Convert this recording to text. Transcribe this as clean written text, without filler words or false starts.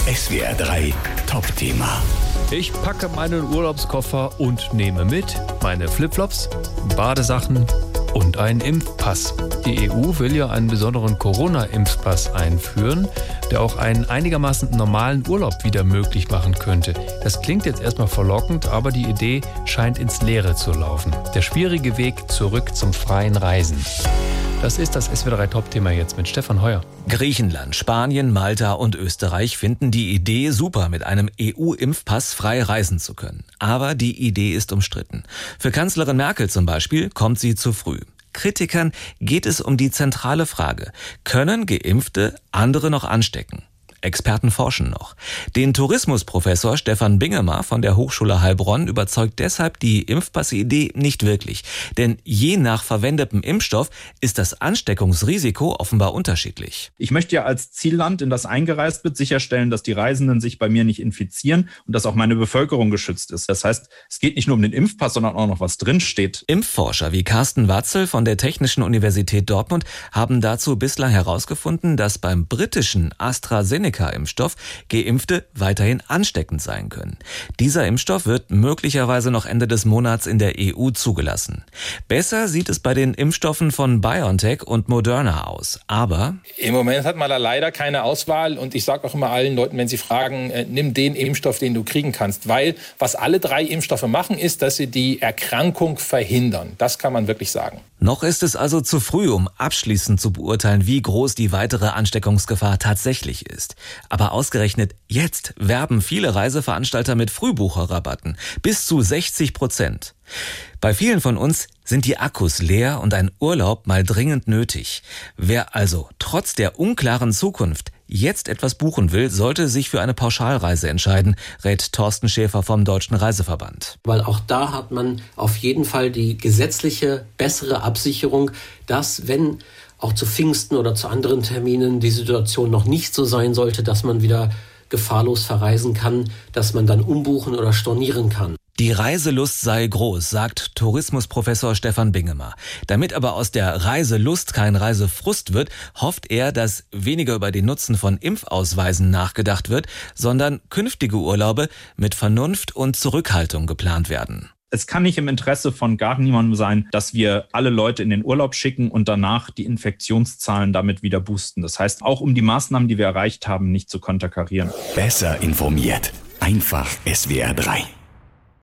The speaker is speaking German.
SWR 3 Top-Thema. Ich packe meinen Urlaubskoffer und nehme mit meine Flipflops, Badesachen und einen Impfpass. Die EU will ja einen besonderen Corona-Impfpass einführen, der auch einen einigermaßen normalen Urlaub wieder möglich machen könnte. Das klingt jetzt erstmal verlockend, aber die Idee scheint ins Leere zu laufen. Der schwierige Weg zurück zum freien Reisen. Das ist das SWR 3 Top-Thema jetzt mit Stefan Heuer. Griechenland, Spanien, Malta und Österreich finden die Idee super, mit einem EU-Impfpass frei reisen zu können. Aber die Idee ist umstritten. Für Kanzlerin Merkel zum Beispiel kommt sie zu früh. Kritikern geht es um die zentrale Frage: Können Geimpfte andere noch anstecken? Experten forschen noch. Den Tourismusprofessor Stefan Bingemer von der Hochschule Heilbronn überzeugt deshalb die Impfpass-Idee nicht wirklich. Denn je nach verwendetem Impfstoff ist das Ansteckungsrisiko offenbar unterschiedlich. Ich möchte ja als Zielland, in das eingereist wird, sicherstellen, dass die Reisenden sich bei mir nicht infizieren und dass auch meine Bevölkerung geschützt ist. Das heißt, es geht nicht nur um den Impfpass, sondern auch noch, was drinsteht. Impfforscher wie Carsten Watzel von der Technischen Universität Dortmund haben dazu bislang herausgefunden, dass beim britischen AstraZeneca-Impfstoff Geimpfte weiterhin ansteckend sein können. Dieser Impfstoff wird möglicherweise noch Ende des Monats in der EU zugelassen. Besser sieht es bei den Impfstoffen von BioNTech und Moderna aus. Aber im Moment hat man da leider keine Auswahl. Und ich sage auch immer allen Leuten, wenn sie fragen, nimm den Impfstoff, den du kriegen kannst. Weil was alle drei Impfstoffe machen, ist, dass sie die Erkrankung verhindern. Das kann man wirklich sagen. Noch ist es also zu früh, um abschließend zu beurteilen, wie groß die weitere Ansteckungsgefahr tatsächlich ist. Aber ausgerechnet jetzt werben viele Reiseveranstalter mit Frühbucherrabatten. Bis zu 60%. Bei vielen von uns sind die Akkus leer und ein Urlaub mal dringend nötig. Wer also trotz der unklaren Zukunft jetzt etwas buchen will, sollte sich für eine Pauschalreise entscheiden, rät Thorsten Schäfer vom Deutschen Reiseverband. Weil auch da hat man auf jeden Fall die gesetzliche bessere Absicherung, dass wenn auch zu Pfingsten oder zu anderen Terminen die Situation noch nicht so sein sollte, dass man wieder gefahrlos verreisen kann, dass man dann umbuchen oder stornieren kann. Die Reiselust sei groß, sagt Tourismusprofessor Stefan Bingemer. Damit aber aus der Reiselust kein Reisefrust wird, hofft er, dass weniger über den Nutzen von Impfausweisen nachgedacht wird, sondern künftige Urlaube mit Vernunft und Zurückhaltung geplant werden. Es kann nicht im Interesse von gar niemandem sein, dass wir alle Leute in den Urlaub schicken und danach die Infektionszahlen damit wieder boosten. Das heißt, auch um die Maßnahmen, die wir erreicht haben, nicht zu konterkarieren. Besser informiert. Einfach SWR 3.